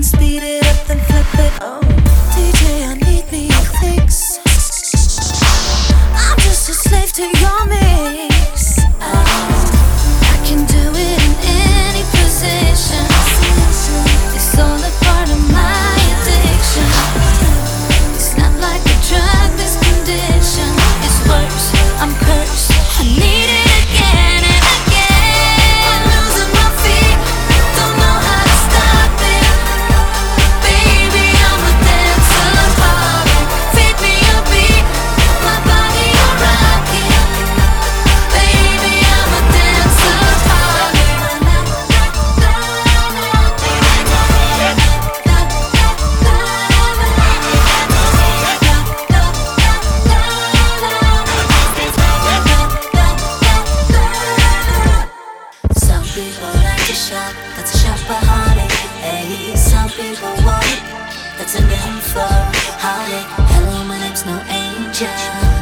speed it up, then flip it. Oh, DJ, I need me a fix. I'm just a slave to your mix. I can do it in any position. It's all a part of my addiction. It's not like a drug, this condition. It's worse, I'm cursed. I need it again and again. I'm losing my feet, don't know how to stop it. Baby, I'm a dancer, Bobby. Feed me a beat, my body a rocket. Baby, I'm a dancer, Bobby. Some people like to shop, that's a shopaholic. Hey, some people want it, that's a name for a holiday. Hello, my name's no angel.